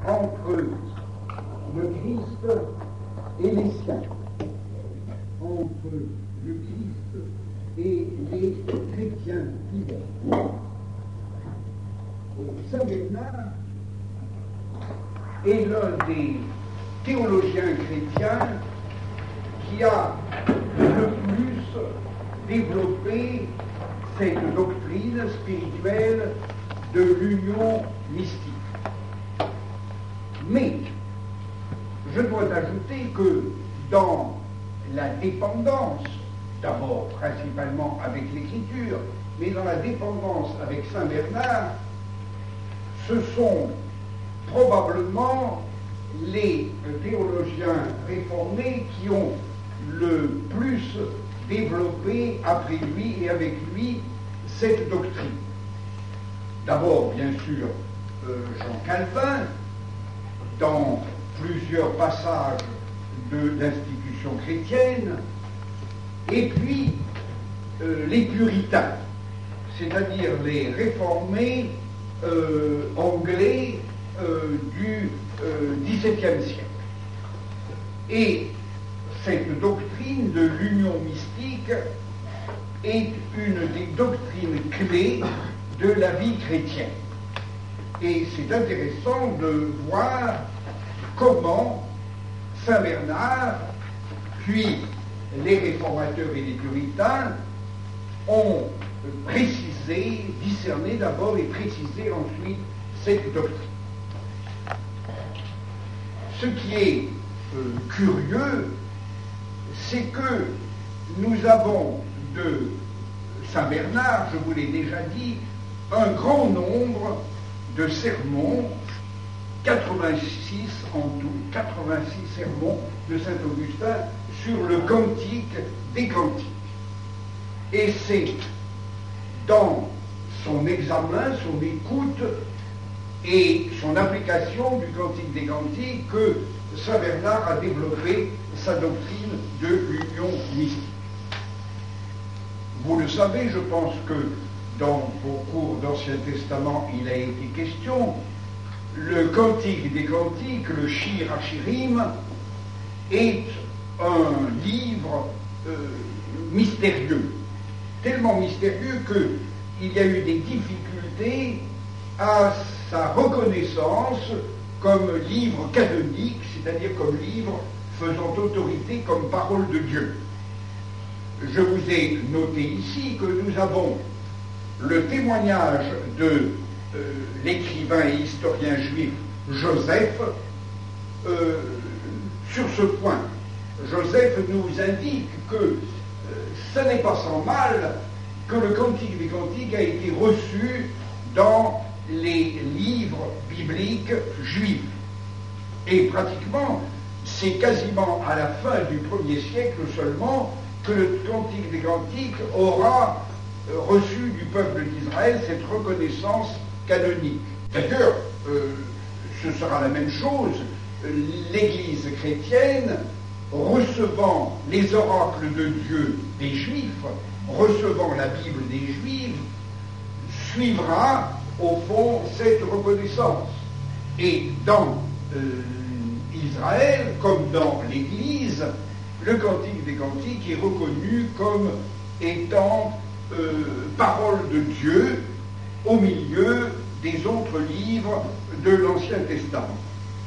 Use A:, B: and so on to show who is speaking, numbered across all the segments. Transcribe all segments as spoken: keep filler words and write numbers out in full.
A: entre le Christ et les siens, entre le Christ et les chrétiens fidèles. Saint Bernard est l'un des théologiens chrétiens qui a le plus développé cette doctrine spirituelle de l'union mystique. Mais je dois ajouter que dans la dépendance, d'abord principalement avec l'Écriture, mais dans la dépendance avec Saint Bernard, ce sont probablement les théologiens réformés qui ont le plus développé après lui et avec lui cette doctrine. D'abord, bien sûr, euh, Jean Calvin, dans plusieurs passages de l'institution chrétienne, et puis euh, les puritains, c'est-à-dire les réformés euh, anglais euh, du euh, dix-septième siècle. Et cette doctrine de l'union mystique est une des doctrines clés de la vie chrétienne. Et c'est intéressant de voir comment Saint Bernard, puis les réformateurs et les puritains ont précisé, discerné d'abord et précisé ensuite cette doctrine. Ce qui est euh, curieux, c'est que nous avons de Saint Bernard, je vous l'ai déjà dit, un grand nombre de sermons, quatre-vingt-six en tout, quatre-vingt-six sermons de Saint Augustin sur le cantique des cantiques. Et c'est dans son examen, son écoute et son application du cantique des cantiques que Saint Bernard a développé sa doctrine de l'union mystique. Vous le savez, je pense que dans vos cours d'Ancien Testament, il a été question, le cantique des cantiques, le Shir HaShirim, est un livre euh, mystérieux, tellement mystérieux qu'il y a eu des difficultés à sa reconnaissance comme livre canonique, c'est-à-dire comme livre faisant autorité comme parole de Dieu. Je vous ai noté ici que nous avons le témoignage de euh, l'écrivain et historien juif Joseph euh, sur ce point. Joseph nous indique que euh, ce n'est pas sans mal que le cantique des cantiques a été reçu dans les livres bibliques juifs. Et pratiquement, c'est quasiment à la fin du premier siècle seulement que le cantique des cantiques aura euh, reçu du peuple d'Israël cette reconnaissance canonique. D'ailleurs, euh, ce sera la même chose. L'Église chrétienne, recevant les oracles de Dieu des Juifs, recevant la Bible des Juifs, suivra au fond cette reconnaissance. Et dans euh, Israël, comme dans l'Église, le cantique des cantiques est reconnu comme étant euh, parole de Dieu au milieu des autres livres de l'Ancien Testament.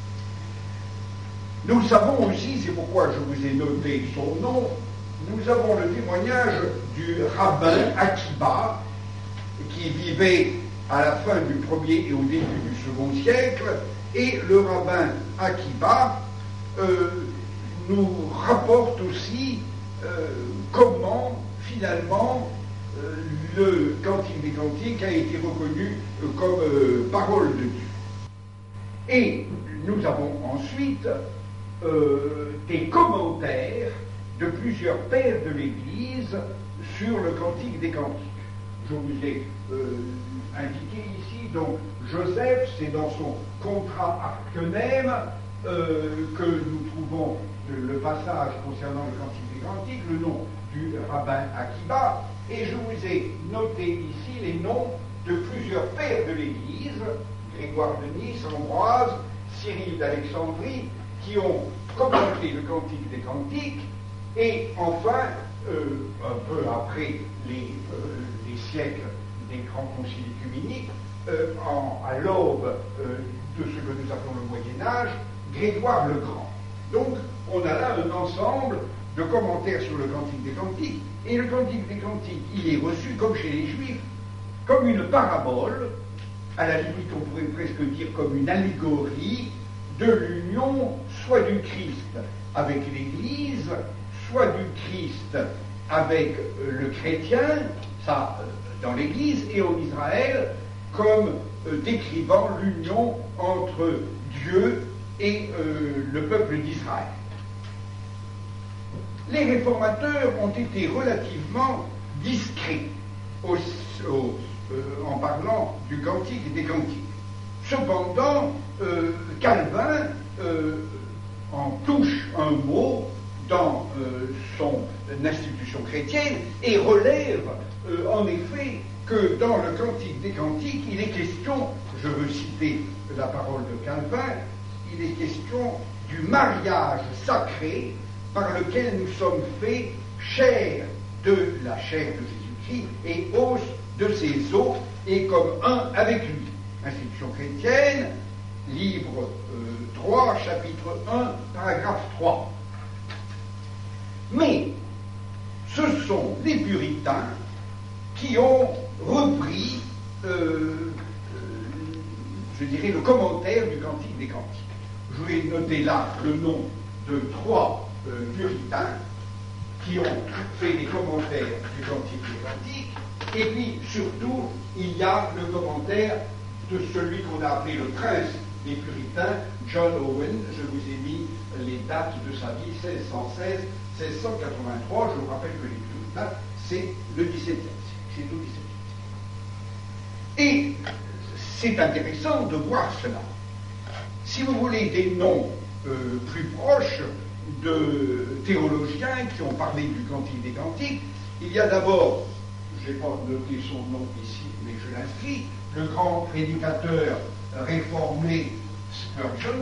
A: Nous savons aussi, c'est pourquoi je vous ai noté son nom, nous avons le témoignage du rabbin Akiba, qui vivait à la fin du premier et au début du second siècle, et le rabbin Akiba euh, nous rapporte aussi euh, comment, finalement, euh, le cantique des cantiques a été reconnu euh, comme euh, parole de Dieu. Et nous avons ensuite euh, des commentaires de plusieurs pères de l'Église sur le cantique des cantiques. Je vous ai euh, indiqué ici, donc Joseph, c'est dans son Contra Archenem euh, que nous trouvons le, le passage concernant le cantique des cantiques, le nom du rabbin Akiba, et je vous ai noté ici les noms de plusieurs pères de l'Église, Grégoire de Nice, Ambroise, Cyril d'Alexandrie, qui ont commenté le Cantique des Cantiques, et enfin, euh, un peu après les, euh, les siècles des grands conciles œcuméniques, euh, en, à l'aube euh, de ce que nous appelons le Moyen-Âge, Grégoire le Grand. Donc, on a là un ensemble de commentaires sur le Cantique des Cantiques, et le Cantique des Cantiques, il est reçu, comme chez les Juifs, comme une parabole, à la limite on pourrait presque dire comme une allégorie de l'union soit du Christ avec l'Église, soit du Christ avec euh, le chrétien, ça euh, dans l'Église et en Israël, comme euh, décrivant l'union entre Dieu et euh, le peuple d'Israël. Les réformateurs ont été relativement discrets au, au, euh, en parlant du Cantique et des Cantiques. Cependant, euh, Calvin euh, en touche un mot dans euh, son institution chrétienne et relève euh, en effet que dans le Cantique des Cantiques, il est question, je veux citer la parole de Calvin, il est question du mariage sacré par lequel nous sommes faits chair de la chair de Jésus-Christ et os de ses os, et comme un avec lui. Institution chrétienne, livre euh, trois, chapitre un, paragraphe trois. Mais ce sont les puritains qui ont repris, euh, euh, je dirais, le commentaire du Cantique des Cantiques. Je vais noter là le nom de trois Euh, puritains qui ont fait des commentaires du Cantique des Cantiques, et puis surtout il y a le commentaire de celui qu'on a appelé le prince des puritains, John Owen. Je vous ai mis les dates de sa vie, seize cent seize à seize cent quatre-vingt-trois. Je vous rappelle que les puritains, c'est le dix-septième siècle, c'est au dix-septième siècle. Et c'est intéressant de voir cela. Si vous voulez des noms euh, plus proches de théologiens qui ont parlé du Cantique des Cantiques, il y a d'abord, je n'ai pas noté son nom ici, mais je l'inscris, le grand prédicateur réformé Spurgeon.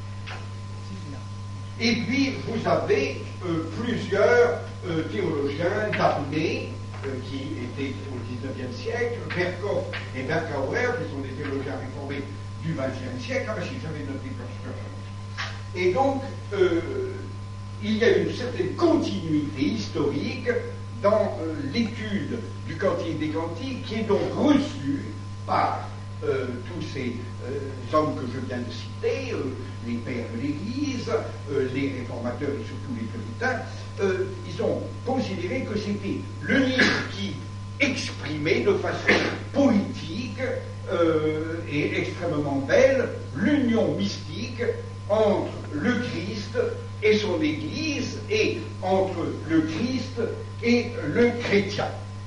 A: Et puis vous avez euh, plusieurs euh, théologiens d'armée euh, qui étaient au dix-neuvième siècle, Berkhoff et Berkauer, qui sont des théologiens réformés du vingtième siècle. Ah ben si, j'avais noté Spurgeon. Et donc, euh, il y a une certaine continuité historique dans euh, l'étude du Cantique des Cantiques, qui est donc reçue par euh, tous ces euh, hommes que je viens de citer, euh, les pères de l'Église, euh, les réformateurs et surtout les puritains. Euh, ils ont considéré que c'était le livre qui exprimait de façon poétique euh, et extrêmement belle l'union mystique entre le Christ et son Église, et entre le Christ et le chrétien.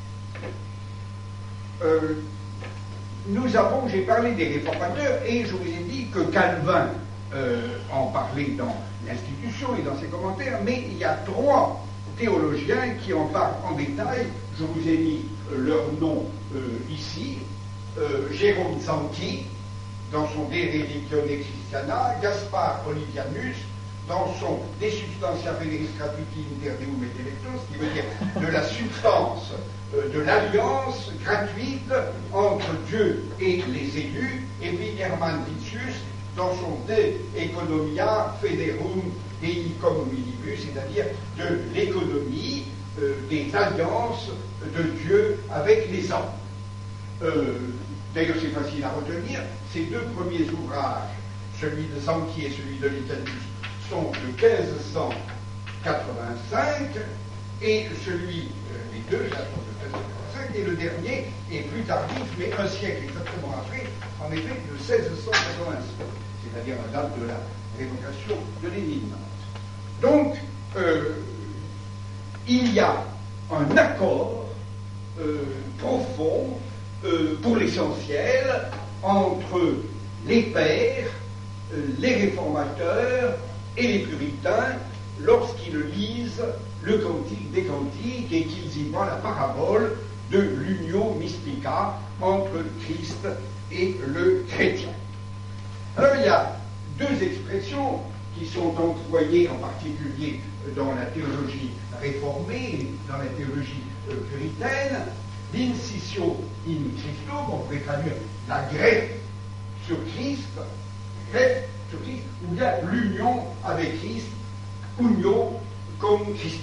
A: Euh, nous avons, j'ai parlé des réformateurs, et je vous ai dit que Calvin euh, en parlait dans l'institution et dans ses commentaires, mais il y a trois théologiens qui en parlent en détail. Je vous ai mis euh, leur nom euh, ici. Euh, Jérôme Zanchi, dans son De Religione Christiana, Gaspard Olivianus, dans son De Substantia Federis Gratuiti Inter Deum et Electum, ce qui veut dire de la substance euh, de l'alliance gratuite entre Dieu et les élus, et puis Hermann Vitius, dans son De Economia Federum Dei Communibus, c'est-à-dire de l'économie euh, des alliances de Dieu avec les hommes. Euh, D'ailleurs, c'est facile à retenir, ces deux premiers ouvrages, celui de Zanchi et celui de Licanus, sont de quinze cent quatre-vingt-cinq, et celui, euh, les deux, datent de quinze cent quatre-vingt-cinq, et le dernier est plus tardif, mais un siècle exactement après, en effet, de seize cent quatre-vingt-cinq, c'est-à-dire la date de la révocation de Lénine. Donc, euh, il y a un accord euh, profond, euh, pour l'essentiel, entre les pères, euh, les réformateurs et les puritains, lorsqu'ils lisent le Cantique des Cantiques et qu'ils y voient la parabole de l'unio mystica entre Christ et le chrétien. Alors il y a deux expressions qui sont employées en particulier dans la théologie réformée, dans la théologie euh, puritaine, l'incisio in Christo, on pourrait traduire la greffe sur Christ, greffe sur Christ, ou bien l'union avec Christ, unio comme Christ.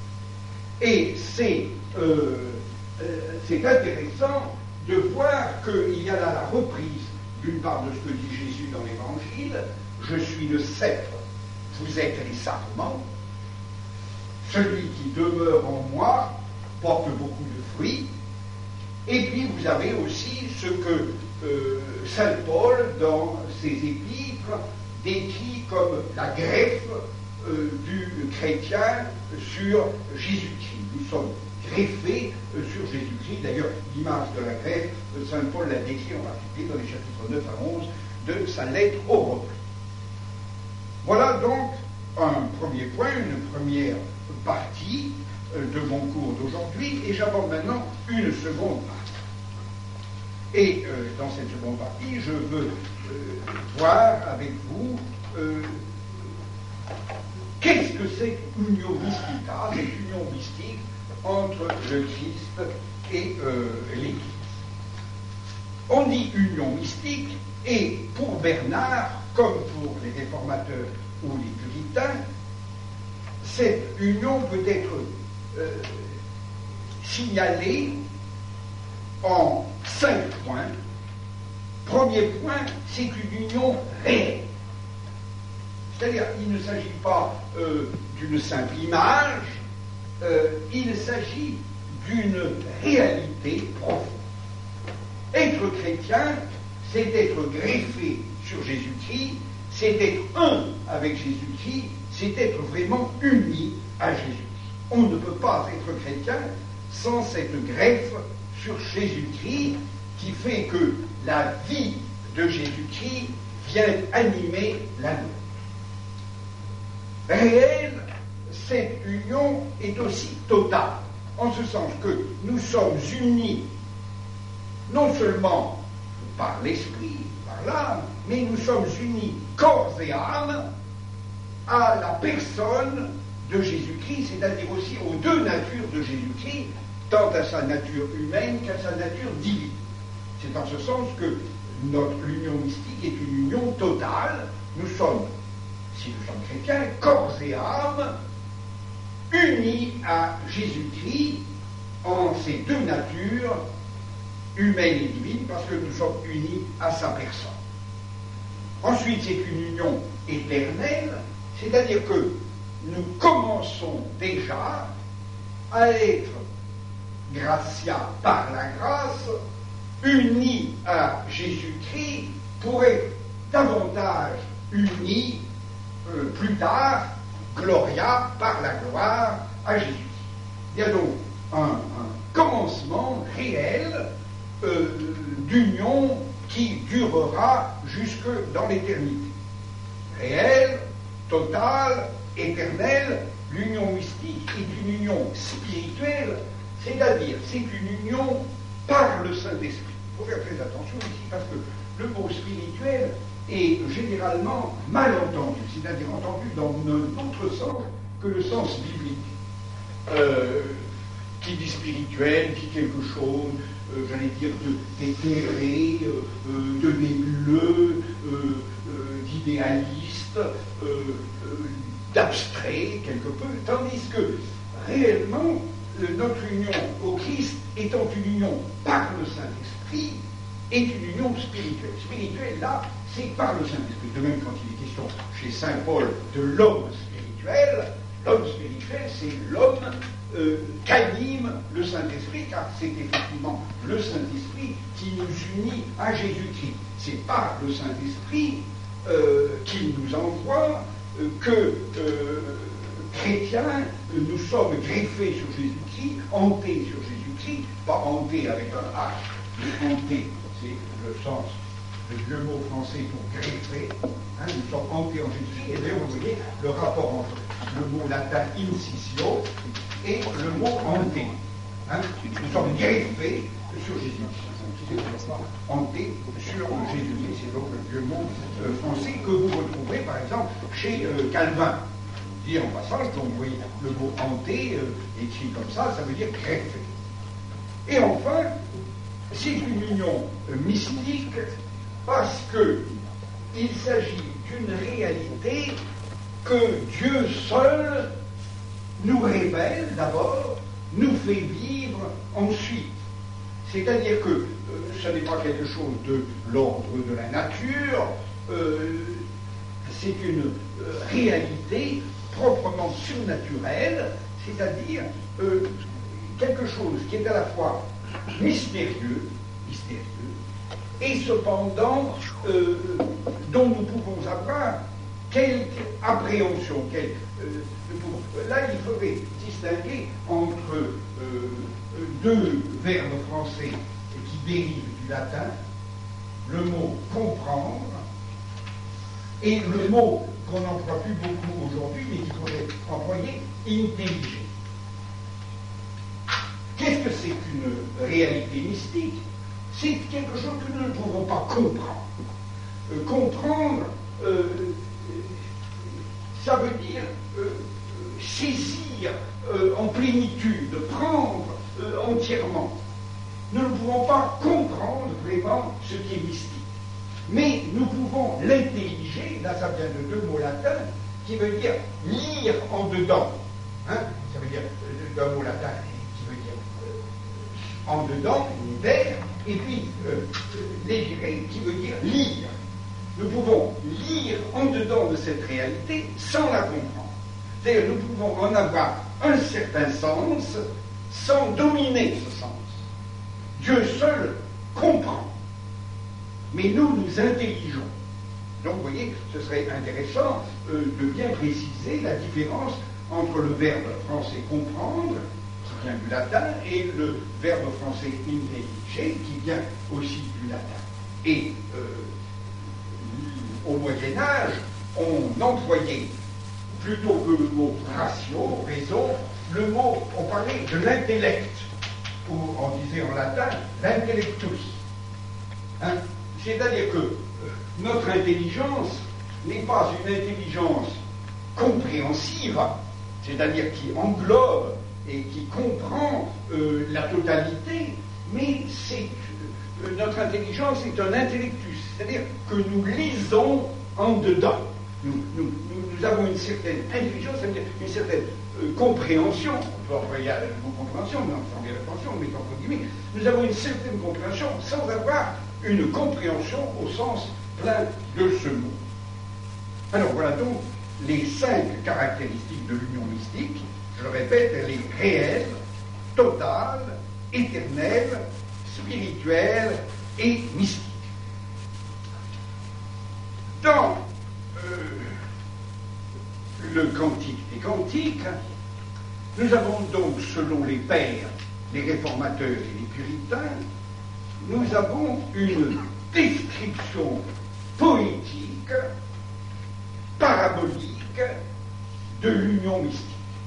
A: Et c'est euh, euh, c'est intéressant de voir qu'il y a là la reprise d'une part de ce que dit Jésus dans l'Évangile, je suis le cep, vous êtes les sarments, celui qui demeure en moi porte beaucoup de fruits, et puis vous avez aussi ce que euh, saint Paul, dans ses épîtres, décrit comme la greffe euh, du chrétien sur Jésus-Christ. Nous sommes greffés euh, sur Jésus-Christ. D'ailleurs, l'image de la greffe, saint Paul l'a décrit en particulier dans les chapitres neuf à onze de sa lettre aux Romains. Voilà donc un premier point, une première partie euh, de mon cours d'aujourd'hui, et j'aborde maintenant une seconde partie. Et euh, dans cette seconde partie, je veux euh, voir avec vous euh, qu'est-ce que c'est qu'union mystica, cette union mystique entre le Christ et euh, l'Église. On dit union mystique, et pour Bernard, comme pour les réformateurs ou les puritains, cette union peut être euh, signalée en cinq points. Premier point, c'est une union réelle. C'est-à-dire, il ne s'agit pas euh, d'une simple image, euh, il s'agit d'une réalité profonde. Être chrétien, c'est être greffé sur Jésus-Christ, c'est être un avec Jésus-Christ, c'est être vraiment uni à Jésus-Christ. On ne peut pas être chrétien sans cette greffe sur Jésus-Christ qui fait que la vie de Jésus-Christ vient animer la nôtre. Réelle, cette union est aussi totale, en ce sens que nous sommes unis non seulement par l'esprit, par l'âme, mais nous sommes unis corps et âme à la personne de Jésus-Christ, c'est-à-dire aussi aux deux natures de Jésus-Christ, tant à sa nature humaine qu'à sa nature divine. C'est en ce sens que notre union mystique est une union totale. Nous sommes, si nous sommes chrétiens, corps et âme, unis à Jésus-Christ en ces deux natures, humaine et divine, parce que nous sommes unis à sa personne. Ensuite, c'est une union éternelle, c'est-à-dire que nous commençons déjà à être, gratia par la grâce, unis à Jésus-Christ pour être davantage unis euh, plus tard, gloria par la gloire à Jésus. Il y a donc un, un commencement réel euh, d'union qui durera jusque dans l'éternité. Réel, total, éternel, l'union mystique est une union spirituelle, c'est-à-dire c'est une union par le Saint-Esprit. Il faut faire très attention ici parce que le mot spirituel est généralement mal entendu, c'est-à-dire entendu dans un autre sens que le sens biblique. Euh, qui dit spirituel, dit quelque chose, euh, j'allais dire, d'éthéré, euh, de nébuleux, euh, euh, d'idéaliste, euh, euh, d'abstrait, quelque peu, tandis que réellement, euh, notre union au Christ, étant une union par le Saint-Esprit, est une union spirituelle. Spirituelle, là, c'est par le Saint-Esprit. De même, quand il est question chez saint Paul de l'homme spirituel, l'homme spirituel, c'est l'homme euh, qu'anime le Saint-Esprit, car c'est effectivement le Saint-Esprit qui nous unit à Jésus-Christ. C'est par le Saint-Esprit euh, qu'il nous envoie euh, que, euh, chrétiens, nous sommes greffés sur Jésus-Christ, hantés sur Jésus-Christ, pas hantés avec un H, mais hantés, c'est le sens, le vieux mot français pour greffer, hein, nous sommes hantés en Jésus-Christ, et d'ailleurs vous voyez le rapport entre le mot latin incisio et le mot hanté. Hein, nous sommes greffés sur Jésus-Christ. hanté sur Jésus-Christ. C'est donc le vieux mot euh, français que vous retrouverez par exemple chez euh, Calvin. Dit en passant, donc vous voyez le mot hanté, euh, écrit comme ça, ça veut dire greffé. Et enfin, c'est une union euh, mystique parce que il s'agit d'une réalité que Dieu seul nous révèle d'abord, nous fait vivre ensuite. C'est-à-dire que euh, ce n'est pas quelque chose de l'ordre de la nature, euh, c'est une euh, réalité proprement surnaturelle, c'est-à-dire euh, quelque chose qui est à la fois mystérieux, mystérieux, et cependant euh, dont nous pouvons avoir quelque appréhension. Quelque, euh, pouvons, là, il faudrait distinguer entre euh, deux verbes français qui dérivent du latin, le mot comprendre et le mot qu'on n'emploie plus beaucoup aujourd'hui, mais qu'il faudrait employer, intelliger. Qu'est-ce que c'est qu'une réalité mystique? C'est quelque chose que nous ne pouvons pas comprendre. Euh, comprendre, euh, ça veut dire euh, saisir euh, en plénitude, prendre euh, entièrement. Nous ne pouvons pas comprendre vraiment ce qui est mystique. Mais nous pouvons l'intelliger, là ça vient de deux mots latins, qui veut dire lire en dedans. Hein? Ça veut dire euh, d'un mot latin qui veut dire euh, en dedans, univers, et puis euh, légérer qui veut dire lire. Nous pouvons lire en dedans de cette réalité sans la comprendre. C'est-à-dire nous pouvons en avoir un certain sens sans dominer ce sens. Dieu seul comprend. Mais nous, nous intelligeons. Donc, vous voyez, ce serait intéressant euh, de bien préciser la différence entre le verbe français comprendre, qui vient du latin, et le verbe français intelliger, qui vient aussi du latin. Et euh, au Moyen-Âge, on employait, plutôt que le mot ratio, raison, le mot, on parlait de l'intellect, ou on disait en latin, l'intellectus. Hein? C'est-à-dire que euh, notre intelligence n'est pas une intelligence compréhensive, c'est-à-dire qui englobe et qui comprend euh, la totalité, mais c'est, euh, notre intelligence est un intellectus, c'est-à-dire que nous lisons en dedans. Nous, nous, nous, nous avons une certaine intelligence, c'est-à-dire une certaine euh, compréhension, on peut employer le mot compréhension, mais on fait bien attention, mais entre guillemets, nous avons une certaine compréhension sans avoir une compréhension au sens plein de ce mot. Alors voilà donc les cinq caractéristiques de l'union mystique. Je le répète, elle est réelle, totale, éternelle, spirituelle et mystique. Dans euh, le Cantique des Cantiques, nous avons donc, selon les pères, les réformateurs et les puritains, nous avons une description poétique, parabolique de l'union mystique.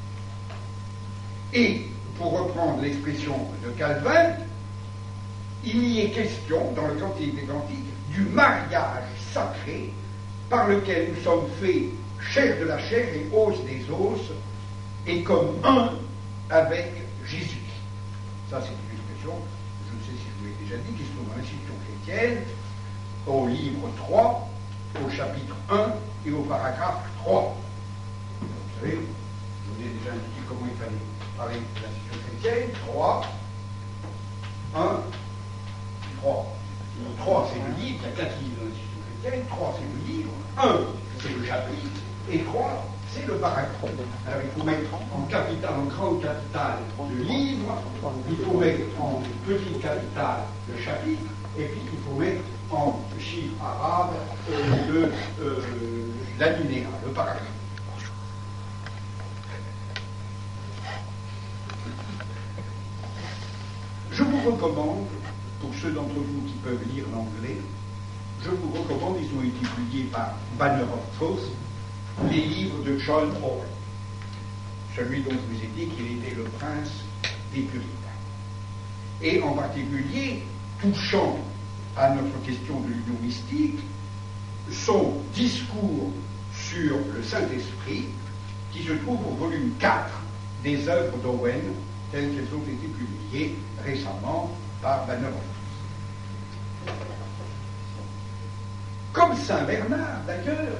A: Et, pour reprendre l'expression de Calvin, il y est question, dans le Cantique des Cantiques, du mariage sacré par lequel nous sommes faits chair de la chair et os des os, et comme un avec Jésus. Ça, c'est une expression, je ne sais si je vous l'ai déjà dit, qui se trouve dans l'Institution chrétienne, au livre trois, au chapitre un et au paragraphe trois. Vous savez, je vous ai déjà indiqué comment il fallait parler de l'Institution chrétienne. trois, un, trois. Le trois, c'est le livre, il y a quatre livres dans l'Institution chrétienne. trois, c'est le livre. un, c'est le chapitre. Et trois, c'est le paragraphe. Alors il faut mettre en capitale, en grande capitale, le livre, il faut mettre en petite capitale le chapitre, et puis il faut mettre en chiffre arabe euh, le, euh, l'alinéa, le paragraphe. Je vous recommande, pour ceux d'entre vous qui peuvent lire l'anglais, je vous recommande, ils ont été publiés par Banner of Truth, les livres de John Hall, celui dont je vous ai dit qu'il était le prince des puritains. Et en particulier, touchant à notre question de l'union mystique, son discours sur le Saint-Esprit, qui se trouve au volume quatre des œuvres d'Owen, telles qu'elles ont été publiées récemment par Banner of Truth. Comme Saint Bernard, d'ailleurs,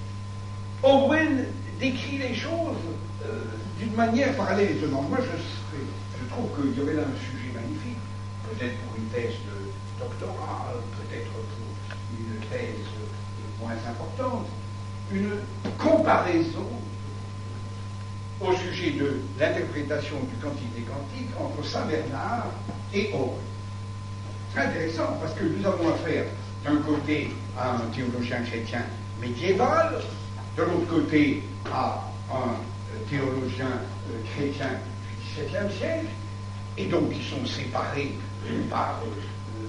A: Owen décrit les choses euh, d'une manière parallèle étonnante. Moi, je, serais, je trouve qu'il y aurait là un sujet magnifique, peut-être pour une thèse de doctorat, peut-être pour une thèse moins importante, une comparaison au sujet de l'interprétation du Cantique des Cantiques entre Saint Bernard et Owen. C'est intéressant parce que nous avons affaire d'un côté à un théologien chrétien médiéval, de l'autre côté à un théologien euh, chrétien du dix-septième siècle, et donc ils sont séparés par euh,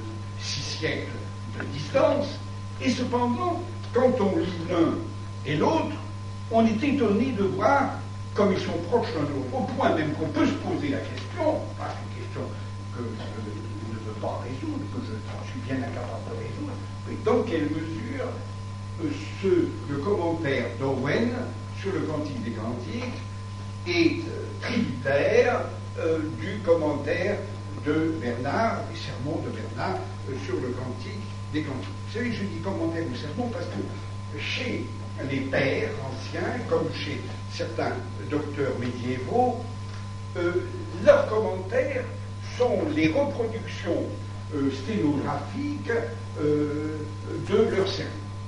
A: six siècles de distance, et cependant, quand on lit l'un et l'autre, on est étonné de voir comme ils sont proches l'un de l'autre, au point même qu'on peut se poser la question, pas une question que je ne veux pas résoudre, que je suis bien incapable de résoudre, mais dans quelle mesure ce, le commentaire d'Owen sur le Cantique des Cantiques est euh, tributaire euh, du commentaire de Bernard, des sermons de Bernard euh, sur le Cantique des Cantiques. Vous savez, je dis commentaire ou sermon parce que chez les pères anciens, comme chez certains docteurs médiévaux, euh, leurs commentaires sont les reproductions euh, sténographiques euh, de leurs sermons.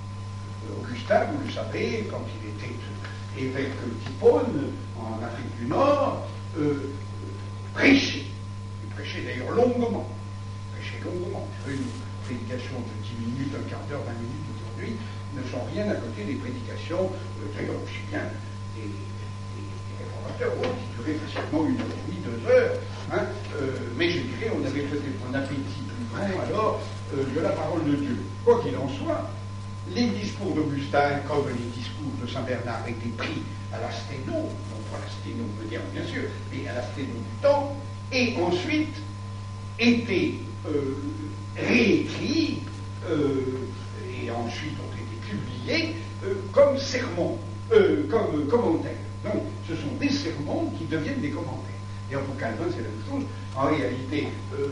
A: Augustin, vous le savez, quand il était évêque d'Hippone, en Afrique du Nord, euh, prêchait. Il prêchait d'ailleurs longuement. Il prêchait longuement. Une prédication de dix minutes, un quart d'heure, vingt minutes aujourd'hui ne sont rien à côté des prédications, euh, d'ailleurs aussi bien des, des, des réformateurs autres qui duraient facilement une heure et demie, deux heures. Hein, euh, mais je dirais, on avait peut-être un appétit plus grand alors euh, de la parole de Dieu. Quoi qu'il en soit, les discours d'Augustin, comme les discours de Saint Bernard, étaient pris à la sténo, non pas à la sténo moderne bien sûr, mais à la sténo du temps, et ensuite étaient euh, réécrits, euh, et ensuite ont été publiés euh, comme sermons, euh, comme euh, commentaires. Donc ce sont des sermons qui deviennent des commentaires. Et pour Calvin, c'est la même chose. En réalité, euh,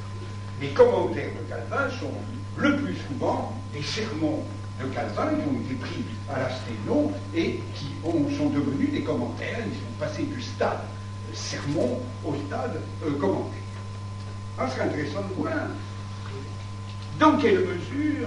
A: les commentaires de Calvin sont le plus souvent des sermons de Calvin qui ont été pris à la sténo et qui ont, sont devenus des commentaires. Ils sont passés du stade euh, sermon au stade euh, commentaire. Alors, ce serait intéressant de voir dans quelle mesure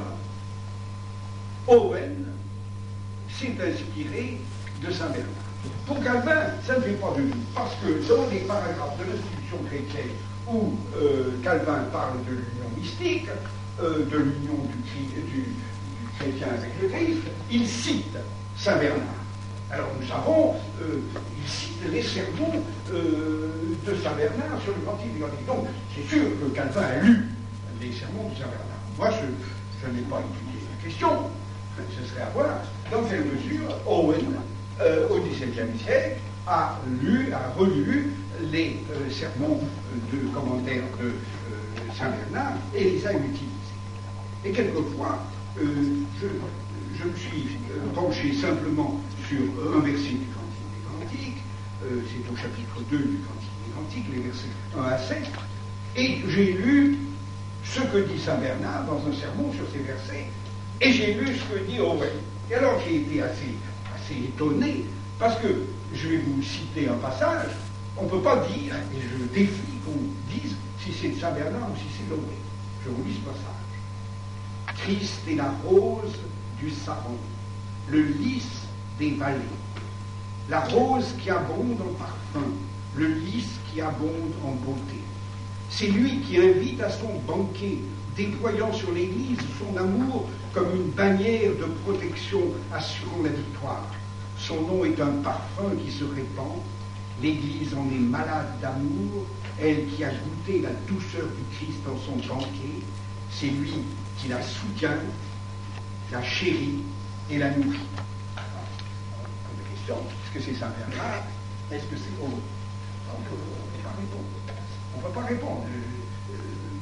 A: Owen s'est inspiré de Saint Bernard. Pour Calvin, ça ne fait pas de doute, parce que dans les paragraphes de l'institution chrétienne où euh, Calvin parle de l'union mystique, euh, de l'union du, du, du chrétien avec le Christ, il cite Saint Bernard. Alors nous savons, euh, il cite les sermons euh, de Saint Bernard sur le Cantique des Cantiques. Donc c'est sûr que Calvin a lu les sermons de Saint Bernard. Moi, je, je n'ai pas étudié la question, ce serait à voir dans quelle mesure Owen, euh, au dix-septième siècle, a lu, a relu les euh, sermons de commentaires de euh, Saint Bernard et les a utilisés. Et quelquefois, euh, je, je me suis euh, penché simplement sur un verset du Cantique des Cantiques, euh, c'est au chapitre deux du Cantique des Cantiques, les versets un à sept, et j'ai lu ce que dit Saint Bernard dans un sermon sur ces versets, et j'ai lu ce que dit Owen. Et alors j'ai été assez, assez étonné, parce que, je vais vous citer un passage, on ne peut pas dire, et je défie qu'on dise si c'est de Saint Bernard ou si c'est d'Owen. Je vous lis ce passage. Christ est la rose du Saron, le lys des vallées, la rose qui abonde en parfum, le lys qui abonde en beauté. C'est lui qui invite à son banquet, déployant sur l'Église son amour comme une bannière de protection assurant la victoire. Son nom est un parfum qui se répand. L'Église en est malade d'amour, elle qui a goûté la douceur du Christ dans son banquet. C'est lui qui la soutient, la chérit et la nourrit. Question, est-ce que c'est Saint Bernard? Est-ce que c'est autre? On ne peut pas répondre. On ne peut pas répondre. Il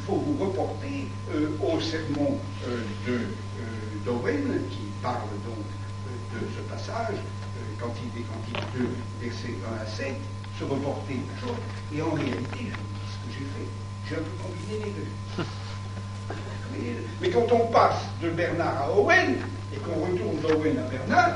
A: faut vous reporter euh, au sermon euh, de euh, d'Owen, qui parle donc euh, de ce passage, euh, Cantique des Cantiques deux, versets un à sept, se reporter toujours. Et en réalité, je vous dis ce que j'ai fait. J'ai un peu combiné les deux. Mais, mais quand on passe de Bernard à Owen, et qu'on retourne d'Owen à Bernard,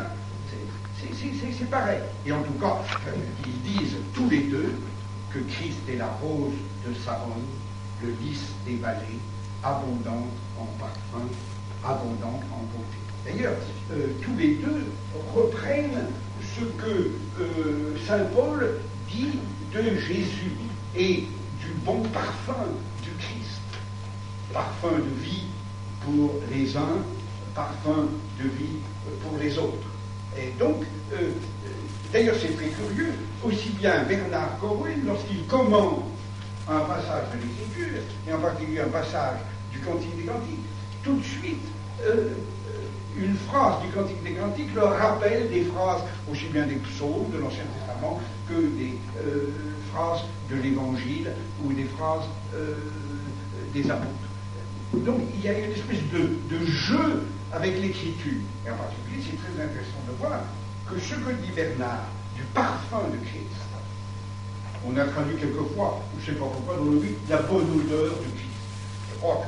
A: c'est pareil. Et en tout cas, euh, ils disent tous les deux que Christ est la rose de Saron, le lys des vallées, abondante en parfum, abondante en beauté. D'ailleurs, euh, tous les deux reprennent ce que euh, saint Paul dit de Jésus et du bon parfum du Christ. Parfum de vie pour les uns, parfum de vie pour les autres. Et donc, euh, d'ailleurs c'est très curieux, aussi bien Bernard qu'Owen, lorsqu'il commente un passage de l'Écriture, et en particulier un passage du Cantique des Cantiques, tout de suite, euh, une phrase du Cantique des Cantiques leur rappelle des phrases aussi bien des psaumes de l'Ancien Testament que des euh, phrases de l'Évangile ou des phrases euh, des apôtres. Donc il y a une espèce de, de jeu avec l'écriture. Et en particulier, c'est très intéressant de voir que ce que dit Bernard du parfum de Christ, on a traduit quelquefois, je ne sais pas pourquoi, dans le but, la bonne odeur de Christ. Je crois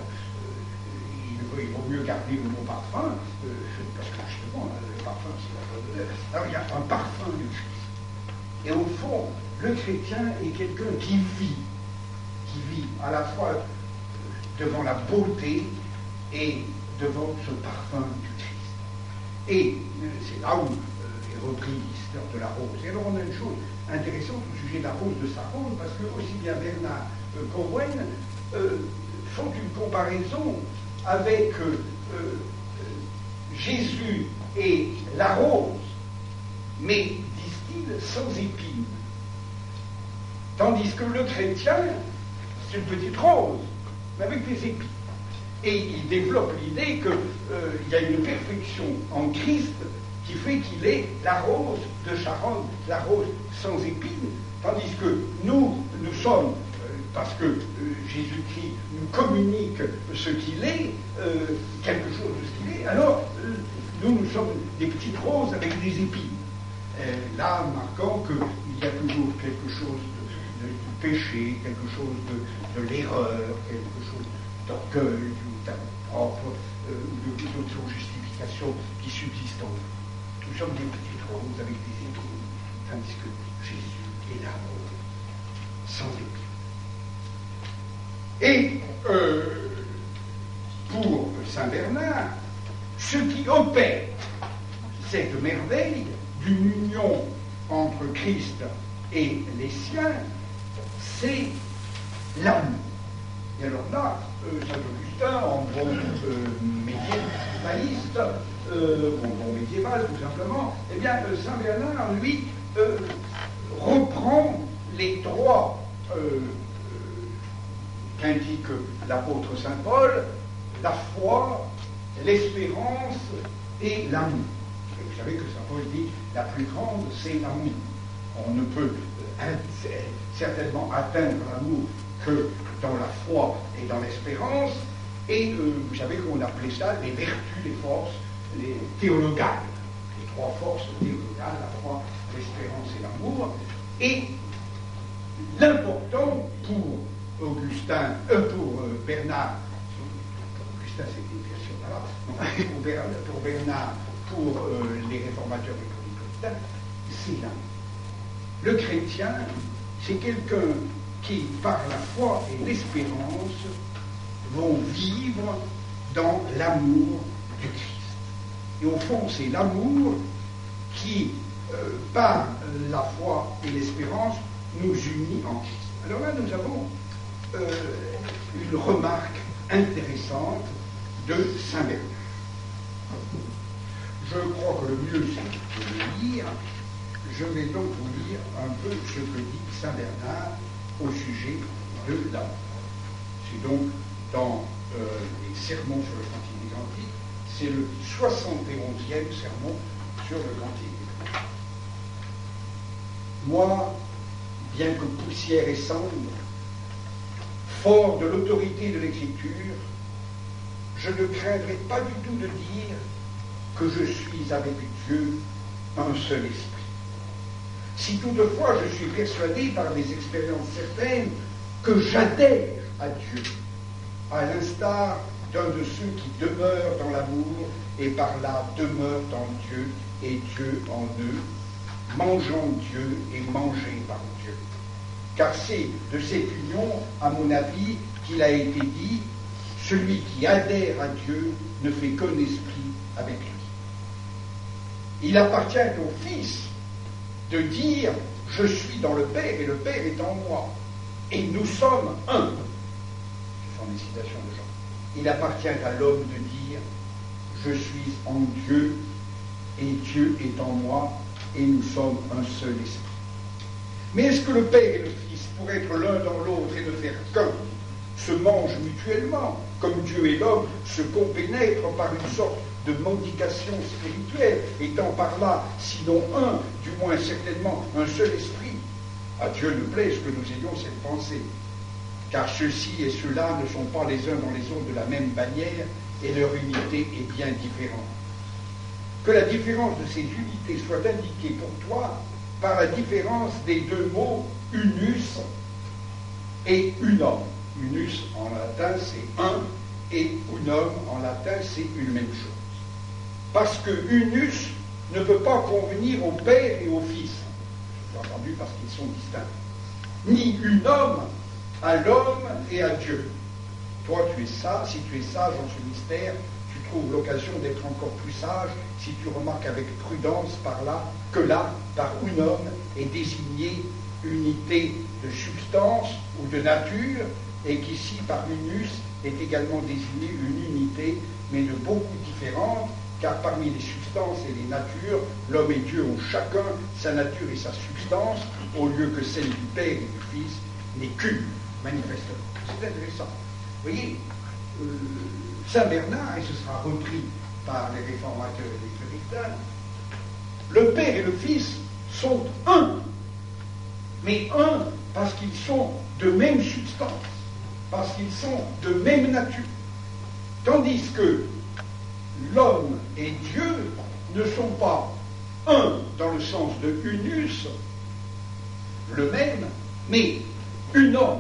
A: qu'il euh, vaut mieux garder le mot parfum, euh, parce que justement, le parfum, c'est la bonne odeur. Alors il y a un parfum de Christ. Et au fond, le chrétien est quelqu'un qui vit, qui vit à la fois devant la beauté et devant ce parfum du Christ. Et euh, c'est là où euh, est repris l'histoire de la rose. Et alors on a une chose intéressante au sujet de la rose de Saron, parce que aussi bien Bernard euh, qu'Owen euh, font une comparaison avec euh, euh, Jésus et la rose, mais, disent-ils, sans épines. Tandis que le chrétien, c'est une petite rose, mais avec des épines. Et il développe l'idée qu'il euh, y a une perfection en Christ qui fait qu'il est la rose de Sharon, la rose sans épines, tandis que nous, nous sommes, euh, parce que euh, Jésus-Christ nous communique ce qu'il est, euh, quelque chose de ce qu'il est, alors euh, nous, nous sommes des petites roses avec des épines. Euh, là, marquant qu'il y a toujours quelque chose de, de, du péché, quelque chose de, de l'erreur, quelque chose d'orgueil, d'amour propre, euh, ou de toute autre justification qui subsiste en nous. Nous sommes des petites roses avec des épines, tandis que Jésus est la rose, sans épines. Et euh, pour saint Bernard, ce qui opère cette merveille d'une union entre Christ et les siens, c'est l'amour. Et alors là, euh, saint Augustin, en bon euh, médiévaliste, euh, bon, bon médiéval tout simplement, eh bien, euh, saint Bernard, lui, euh, reprend les droits euh, euh, qu'indique l'apôtre saint Paul, la foi, l'espérance et l'amour. Et vous savez que saint Paul dit, la plus grande, c'est l'amour. On ne peut euh, certainement atteindre l'amour que dans la foi et dans l'espérance, et euh, vous savez qu'on appelait ça les vertus, les forces, les théologales, les trois forces théologales, la foi, l'espérance et l'amour. Et l'important pour Augustin, euh, pour euh, Bernard, Augustin c'était bien sûr là, pour, Bernard, pour Bernard, pour euh, les réformateurs et pour les puritains, c'est l'amour. Le chrétien, c'est quelqu'un qui, par la foi et l'espérance, vont vivre dans l'amour du Christ. Et au fond, c'est l'amour qui, euh, par la foi et l'espérance, nous unit en Christ. Alors là, nous avons euh, une remarque intéressante de saint Bernard. Je crois que le mieux, c'est de le lire. Je vais donc vous lire un peu ce que dit saint Bernard au sujet de l'amour. C'est donc dans euh, les sermons sur le Cantique des Cantiques, c'est le soixante et onzième sermon sur le Cantique des Cantiques. Moi, bien que poussière et cendre, fort de l'autorité de l'Écriture, je ne craindrai pas du tout de dire que je suis avec Dieu un seul esprit. Si toutefois je suis persuadé par des expériences certaines que j'adhère à Dieu, à l'instar d'un de ceux qui demeurent dans l'amour et par là demeurent en Dieu et Dieu en eux, mangeant Dieu et mangés par Dieu. Car c'est de cette union, à mon avis, qu'il a été dit, celui qui adhère à Dieu ne fait qu'un esprit avec lui. Il appartient au Fils de dire « Je suis dans le Père et le Père est en moi. Et nous sommes un. » Ce sont des citations de Jean. Il appartient à l'homme de dire « Je suis en Dieu et Dieu est en moi et nous sommes un seul esprit. » Mais est-ce que le Père et le Fils, pour être l'un dans l'autre et ne faire qu'un, se mangent mutuellement, comme Dieu et l'homme se compénètrent par une sorte de mendication spirituelle, étant par là, sinon un, du moins certainement un seul esprit? À Dieu ne plaise que nous ayons cette pensée, car ceux-ci et ceux-là ne sont pas les uns dans les autres de la même bannière, et leur unité est bien différente. Que la différence de ces unités soit indiquée pour toi par la différence des deux mots unus et unum. Unus en latin c'est un, et unum en latin c'est une même chose. Parce que unus ne peut pas convenir au Père et au Fils, entendu parce qu'ils sont distincts, ni unum à l'homme et à Dieu. Toi tu es sage, si tu es sage en ce mystère, tu trouves l'occasion d'être encore plus sage si tu remarques avec prudence par là que là, par unum, est désigné unité de substance ou de nature, et qu'ici par unus est également désignée une unité, mais de beaucoup différentes, car parmi les substances et les natures, l'homme et Dieu ont chacun sa nature et sa substance, au lieu que celle du Père et du Fils n'est qu'une, manifestement. C'est intéressant. Vous voyez, euh, Saint Bernard, et ce sera repris par les réformateurs et les puritains, le Père et le Fils sont un, mais un parce qu'ils sont de même substance, parce qu'ils sont de même nature. Tandis que l'homme et Dieu ne sont pas un dans le sens de unus, le même, mais unum.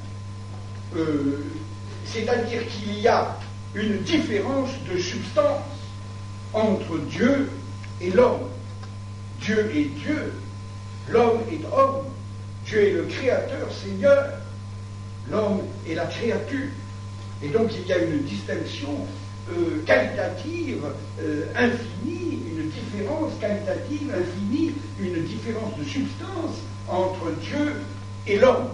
A: Euh, c'est-à-dire qu'il y a une différence de substance entre Dieu et l'homme. Dieu est Dieu, l'homme est homme, Dieu est le Créateur, Seigneur, l'homme est la créature. Et donc il y a une distinction euh, qualitative euh, infinie, une différence qualitative infinie, une différence de substance entre Dieu et l'homme.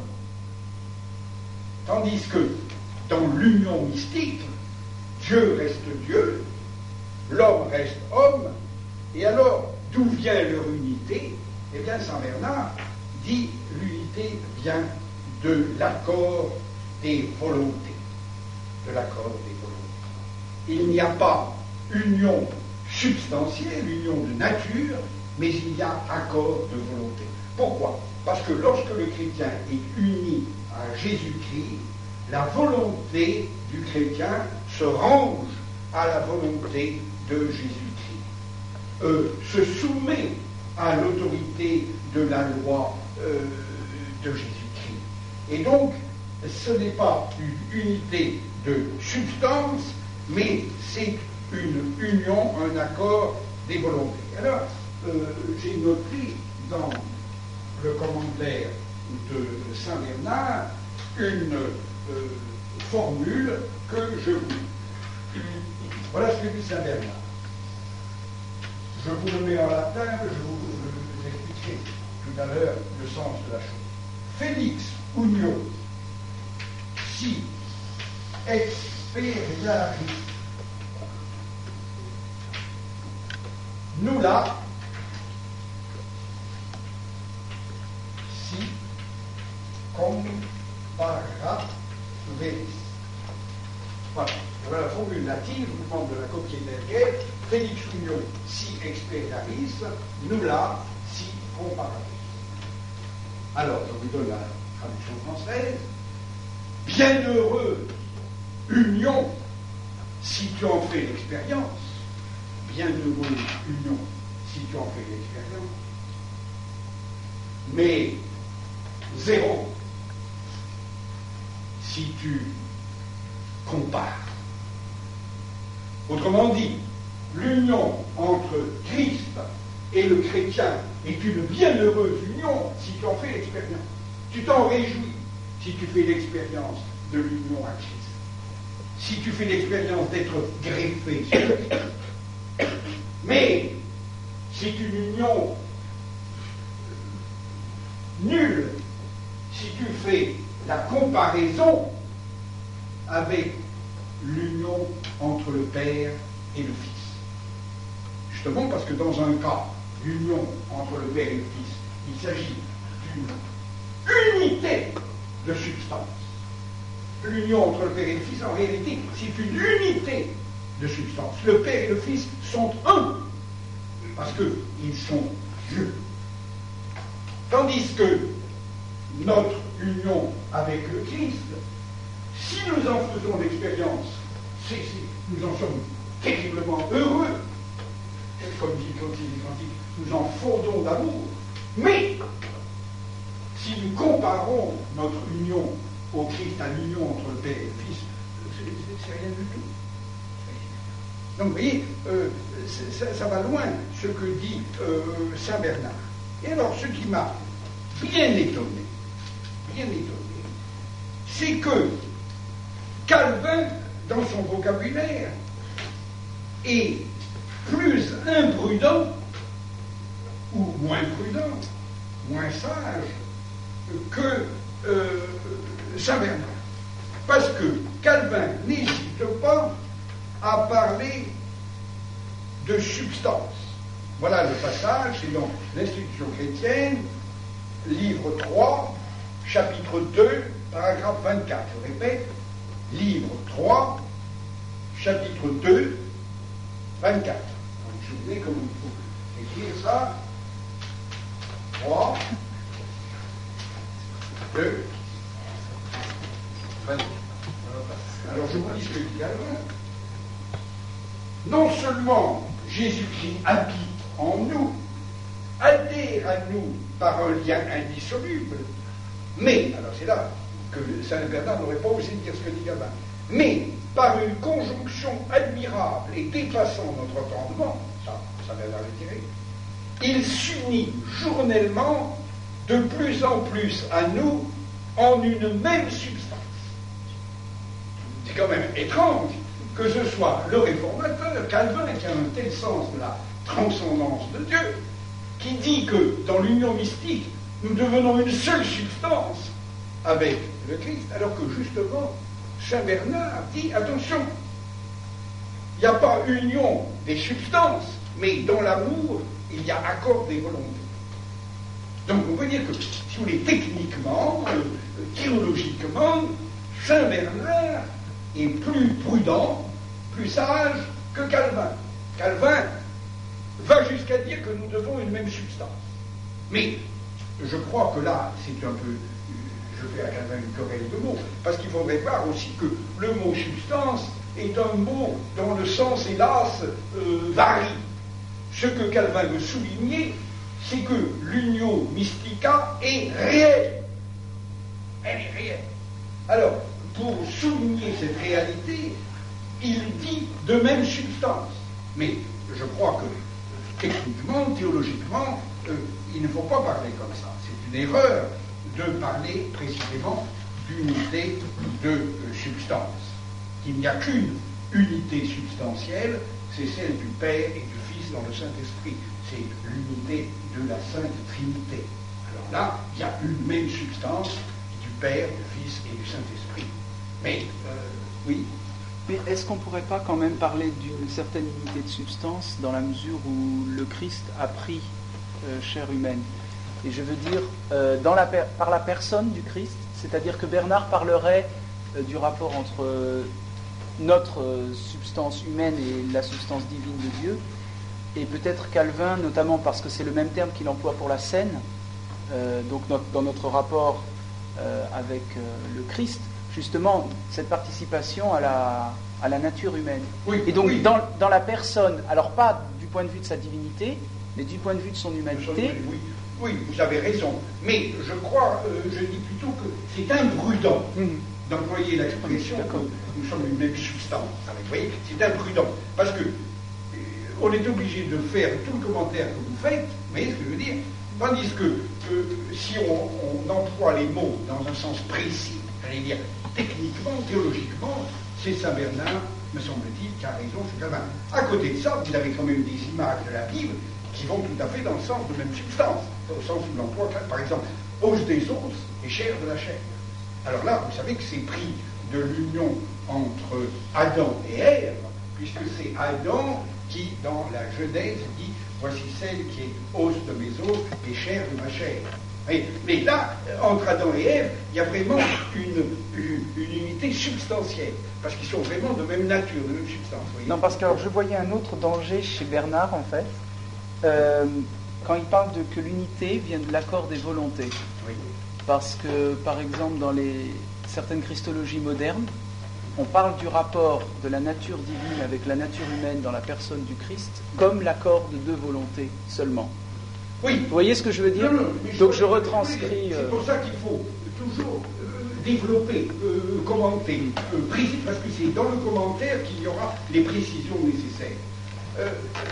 A: Tandis que dans l'union mystique, Dieu reste Dieu, l'homme reste homme, et alors, d'où vient leur unité? Eh bien, Saint Bernard dit l'unité vient de l'accord des volontés. De l'accord des volontés. Il n'y a pas union substantielle, union de nature, mais il y a accord de volonté. Pourquoi? Parce que lorsque le chrétien est uni à Jésus-Christ, la volonté du chrétien se range à la volonté de Jésus-Christ, euh, se soumet à l'autorité de la loi euh, de Jésus-Christ. Et donc, ce n'est pas une unité de substance, mais c'est une union, un accord des volontés. Alors, euh, j'ai noté dans le commentaire de Saint Bernard une euh, formule que je vous lis. Voilà ce que dit Saint Bernard. Je vous le mets en latin, je vous, je vous expliquerai tout à l'heure le sens de la chose. Félix unio si experiaris nulla si comparaveris. Voilà. Voilà la formule native, je vous demande de la copier derrière. Félix unio si experiaris, nulla si comparaveris. Alors, je vous donne la traduction française. bienheureuse union si tu en fais l'expérience. Bienheureuse union si tu en fais l'expérience. Mais zéro si tu compares. Autrement dit, l'union entre Christ et le chrétien est une bienheureuse union si tu en fais l'expérience. Tu t'en réjouis si tu fais l'expérience de l'union à Christ. Si tu fais l'expérience d'être greffé sur Christ. Mais c'est une union nulle si tu fais la comparaison avec l'union entre le Père et le Fils. Justement parce que dans un cas, l'union entre le Père et le Fils, il s'agit d'une unité de substance. L'union entre le Père et le Fils, en réalité, c'est une unité de substance. Le Père et le Fils sont un, parce qu'ils sont Dieu. Tandis que notre union avec le Christ, si nous en faisons l'expérience, c'est, c'est, nous en sommes terriblement heureux. Comme dit Cantique, nous en fondons d'amour. Mais, si nous comparons notre union au Christ à l'union entre le Père et le Fils, c'est, c'est, c'est rien du tout. Donc, vous voyez, euh, ça, ça va loin, ce que dit euh, Saint Bernard. Et alors, ce qui m'a bien étonné, bien étonné, c'est que Calvin, dans son vocabulaire, est plus imprudent, ou moins prudent, moins sage, que euh, Saint Bernard. Parce que Calvin n'hésite pas à parler de substance. Voilà le passage, c'est dans l'Institution chrétienne, livre trois, chapitre deux, paragraphe vingt-quatre. Je répète, livre trois, chapitre deux, vingt-quatre. Donc, je vous dis comment il faut écrire ça. trois, deux, vingt-quatre. Alors, je vous dis ce que dit Calvin. Non seulement Jésus-Christ habite en nous, adhère à nous par un lien indissoluble, mais, alors c'est là que Saint Bernard n'aurait pas osé dire ce que dit Calvin, mais par une conjonction admirable et dépassant notre entendement, ça, ça Bernard le dirait, il s'unit journellement de plus en plus à nous en une même substance. C'est quand même étrange que ce soit le réformateur, Calvin, qui a un tel sens de la transcendance de Dieu, qui dit que dans l'union mystique, nous devenons une seule substance avec le Christ, alors que justement, Saint Bernard dit, attention, il n'y a pas union des substances, mais dans l'amour, il y a accord des volontés. Donc on peut dire que, si vous voulez, techniquement, euh, théologiquement, Saint Bernard est plus prudent, plus sage que Calvin. Calvin va jusqu'à dire que nous devons une même substance. Mais je crois que là, c'est un peu, je fais à Calvin une querelle de mots, parce qu'il faudrait voir aussi que le mot substance est un mot dont le sens, hélas, euh, varie. Ce que Calvin veut souligner, c'est que l'unio mystica est réelle. Elle est réelle. Alors, pour souligner cette réalité, il dit de même substance. Mais je crois que techniquement, théologiquement, euh, il ne faut pas parler comme ça. C'est une erreur de parler précisément d'unité de euh, substance. Il n'y a qu'une unité substantielle, c'est celle du Père et du Fils dans le Saint-Esprit. C'est l'unité de la Sainte Trinité. Alors là, il y a une même substance du Père, du Fils et du Saint-Esprit. Mais, euh, oui.
B: Mais est-ce qu'on ne pourrait pas quand même parler d'une certaine unité de substance dans la mesure où le Christ a pris euh, chair humaine? Et je veux dire, euh, dans la per- par la personne du Christ, c'est-à-dire que Bernard parlerait euh, du rapport entre euh, notre euh, substance humaine et la substance divine de Dieu, et peut-être Calvin, notamment parce que c'est le même terme qu'il emploie pour la scène, euh, donc notre, dans notre rapport euh, avec euh, le Christ, je justement cette participation à la, à la nature humaine.
A: Oui,
B: et donc
A: oui.
B: dans, dans la personne, alors pas du point de vue de sa divinité, mais du point de vue de son
A: Son-
B: humanité.
A: Oui, oui, vous avez raison. Mais je crois, euh, je dis plutôt que c'est imprudent
B: Mhm.
A: d'employer l'expression que
B: D'accord.
A: nous sommes une même substance. Vous voyez, c'est imprudent. Parce que euh, on est obligé de faire tout le commentaire que vous faites, vous voyez ce que je veux dire? Tandis que euh, si on, on emploie les mots dans un sens précis, j'allais dire techniquement, théologiquement, c'est Saint Bernard, me semble-t-il, qui a raison sur Calvin. À côté de ça, vous avez quand même des images de la Bible qui vont tout à fait dans le sens de même substance, au sens où l'emploi, par exemple, os des os et chair de la chair. Alors là, vous savez que c'est pris de l'union entre Adam et Ève, puisque c'est Adam qui, dans la Genèse, dit « Voici celle qui est os de mes os et chair de ma chair ». Mais, mais là, entre Adam et Ève, il y a vraiment une, une, une unité substantielle, parce qu'ils sont vraiment de même nature, de même substance. Vous voyez.
B: Non, parce que alors, je voyais un autre danger chez Bernard, en fait, euh, quand il parle de que l'unité vient de l'accord des volontés.
A: Oui.
B: Parce que, par exemple, dans les, certaines christologies modernes, on parle du rapport de la nature divine avec la nature humaine dans la personne du Christ comme l'accord de deux volontés seulement.
A: Oui.
B: Vous voyez ce que je veux dire?
A: Non, non, mais
B: Donc je
A: je-
B: retranscris...
A: C'est
B: euh,
A: pour ça qu'il faut toujours euh, développer, euh, commenter, euh, préciser, parce que c'est dans le commentaire qu'il y aura les précisions nécessaires. Euh,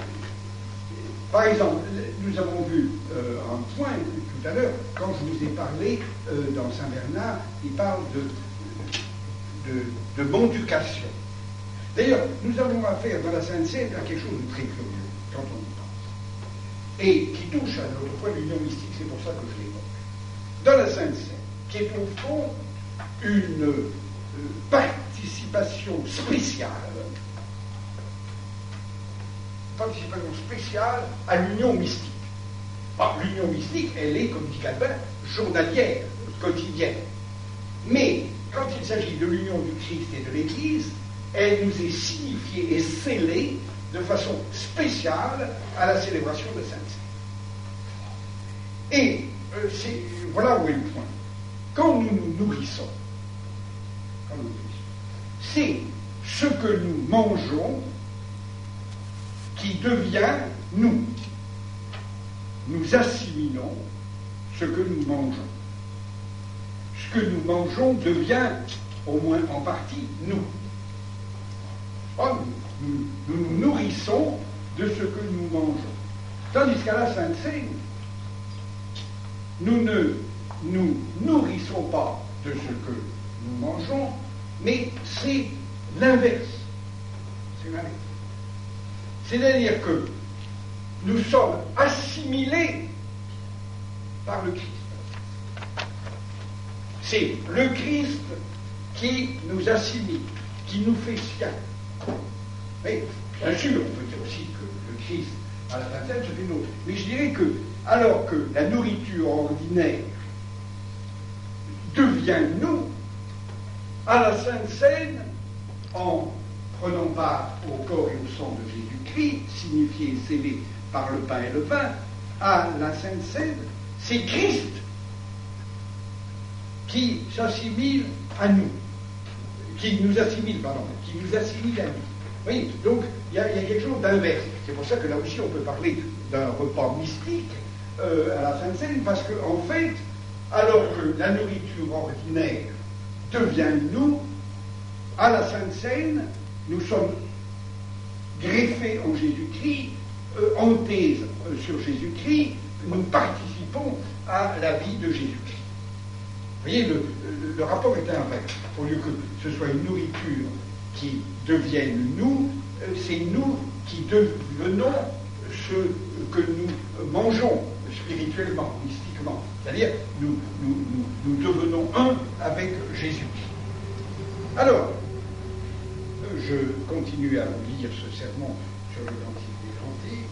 A: par exemple, nous avons vu euh, un point tout à l'heure, quand je vous ai parlé euh, dans Saint Bernard, il parle de, de, de bonducation. D'ailleurs, nous avons affaire dans la Sainte Seine à quelque chose de très curieux, quand on y pense, et qui touche à notre point de l'union mystique, c'est pour ça que je l'évoque. Dans la Sainte Seine, qui est au fond une euh, participation spéciale, participation spéciale à l'union mystique. Ah, l'union mystique, elle est, comme dit Calvin, journalière, quotidienne. Mais quand il s'agit de l'union du Christ et de l'Église, elle nous est signifiée et scellée de façon spéciale à la célébration de Sainte Seine. Et euh, c'est, voilà où est le point. Quand nous nous nourrissons, quand nous nous nourrissons, c'est ce que nous mangeons qui devient nous. Nous assimilons ce que nous mangeons. Ce que nous mangeons devient, au moins en partie, nous. Oh, nous, nous, nous nous nourrissons de ce que nous mangeons. Tandis qu'à la Sainte Seine, nous ne nous nourrissons pas de ce que nous mangeons, mais c'est l'inverse. C'est l'inverse. C'est-à-dire que nous sommes assimilés par le Christ. C'est le Christ qui nous assimile, qui nous fait sien. Mais, bien sûr, on peut dire aussi que le Christ, à la fin de se fait nôtre. Mais je dirais que, alors que la nourriture ordinaire devient nous, à la Sainte Seine, en prenant part au corps et au sang de Jésus-Christ, signifié et scellé par le pain et le vin, à la Sainte Seine, c'est Christ qui s'assimile à nous, qui nous assimile, pardon, qui nous assimile à nous. Oui, donc il y, y a quelque chose d'inverse. C'est pour ça que là aussi on peut parler d'un repas mystique euh, à la Sainte Seine, parce qu'en en fait, alors que la nourriture ordinaire devient nous, à la Sainte Seine, nous sommes greffés en Jésus-Christ, euh, en thèse euh, sur Jésus-Christ, nous participons à la vie de Jésus-Christ. Vous voyez, le, le, le rapport est inverse. Au lieu que ce soit une nourriture qui devienne nous, euh, c'est nous qui devenons ce que nous mangeons spirituellement, mystiquement. C'est-à-dire, nous, nous, nous, nous devenons un avec Jésus-Christ. Alors, je continue à vous lire ce sermon sur le Cantique des Cantiques.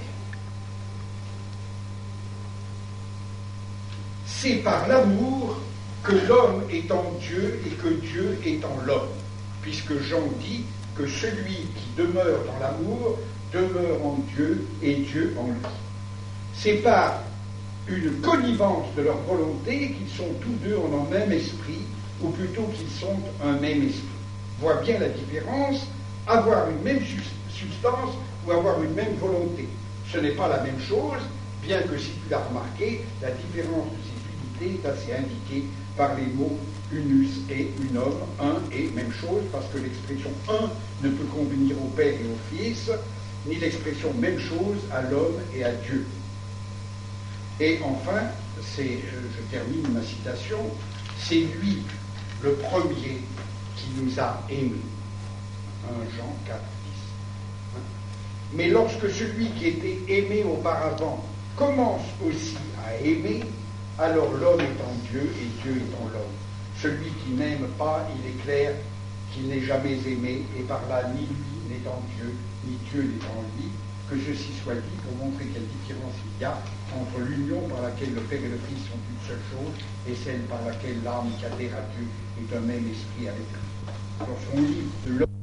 A: C'est par l'amour que l'homme est en Dieu et que Dieu est en l'homme, puisque Jean dit que celui qui demeure dans l'amour demeure en Dieu et Dieu en lui. C'est par une connivence de leur volonté qu'ils sont tous deux en un même esprit ou plutôt qu'ils sont un même esprit. Voit bien la différence, avoir une même substance ou avoir une même volonté. Ce n'est pas la même chose, bien que si tu l'as remarqué, la différence de ces unités est assez indiquée par les mots unus et unum, un et même chose, parce que l'expression un ne peut convenir au Père et au Fils, ni l'expression même chose à l'homme et à Dieu. Et enfin, c'est, je termine ma citation, c'est lui le premier qui nous a aimés. un Jean quatre, dix. Mais lorsque celui qui était aimé auparavant commence aussi à aimer, alors l'homme est en Dieu et Dieu est en l'homme. Celui qui n'aime pas, il est clair qu'il n'est jamais aimé, et par là ni lui n'est en Dieu, ni Dieu n'est en lui. Que ceci soit dit pour montrer quelle différence il y a entre l'union par laquelle le Père et le Fils sont une seule chose et celle par laquelle l'âme qui adhère à Dieu est un même esprit avec lui. Dans son livre de l'homme,